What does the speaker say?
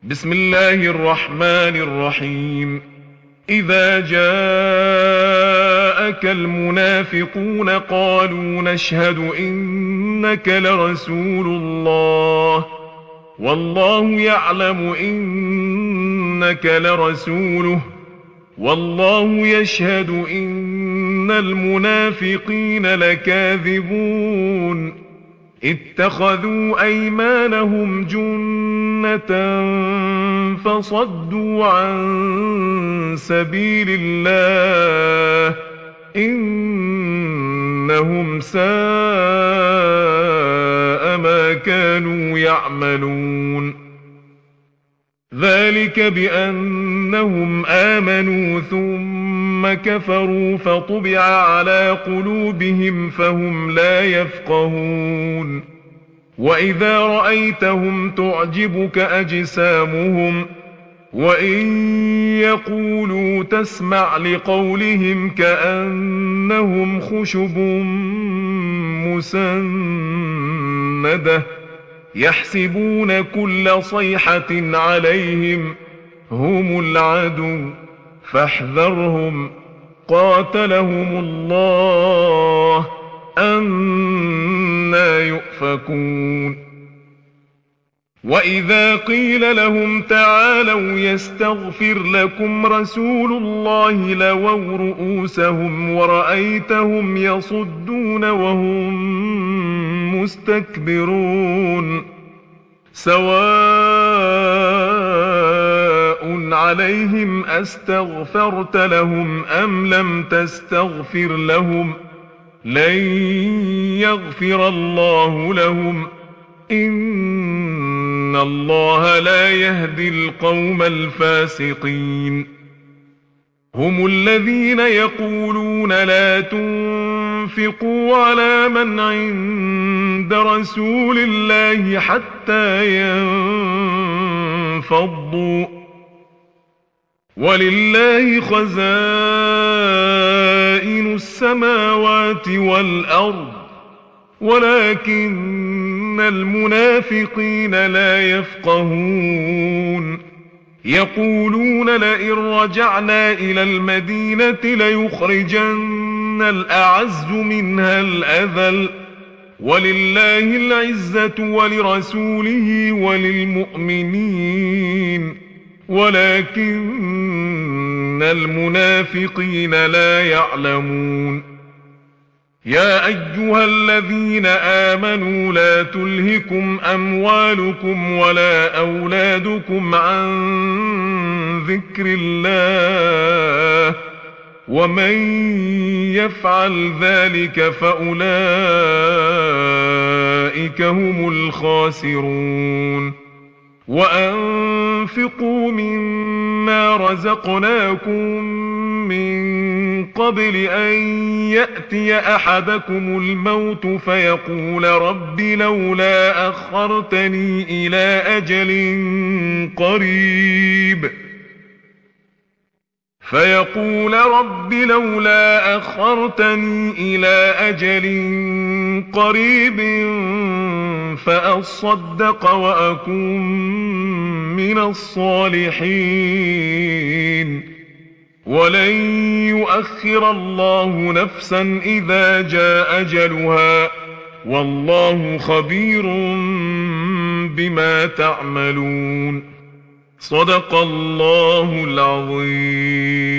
بسم الله الرحمن الرحيم. إذا جاءك المنافقون قالوا نشهد إنك لرسول الله والله يعلم إنك لرسوله والله يشهد إن المنافقين لكاذبون. اتخذوا أيمانهم جنة فصدوا عن سبيل الله إنهم ساء ما كانوا يعملون. ذلك بأنهم آمنوا ثم كفروا فطبع على قلوبهم فهم لا يفقهون. وإذا رأيتهم تعجبك أجسامهم وإن يقولوا تسمع لقولهم كأنهم خشب مسندة يحسبون كل صيحة عليهم هم العدو فاحذرهم قاتلهم الله أنى يؤفكون. وإذا قيل لهم تعالوا يستغفر لكم رسول الله لووا رؤوسهم ورأيتهم يصدون وهم مستكبرون. سواء عليهم أستغفرت لهم أم لم تستغفر لهم لن يغفر الله لهم إن الله لا يهدي القوم الفاسقين. هم الذين يقولون لا تنفقوا على من عند رسول الله حتى ينفضوا ولله خزائن السماوات والأرض ولكن المنافقين لا يفقهون. يقولون لئن رجعنا إلى المدينة ليخرجن الأعز منها الأذل ولله العزة ولرسوله وللمؤمنين ولكن المنافقين لا يعلمون. يا أيها الذين آمنوا لا تلهكم أموالكم ولا أولادكم عن ذكر الله ومن يفعل ذلك فأولئك هم الخاسرون. وأنفقوا مما رزقناكم من قبل أن يأتي أحدكم الموت فيقول رب لولا أخرتني إلى أجل قريب فأصدق وأكن من الصالحين ولن يؤخر الله نفسا إذا جاء أجلها والله خبير بما تعملون. صدق الله العظيم.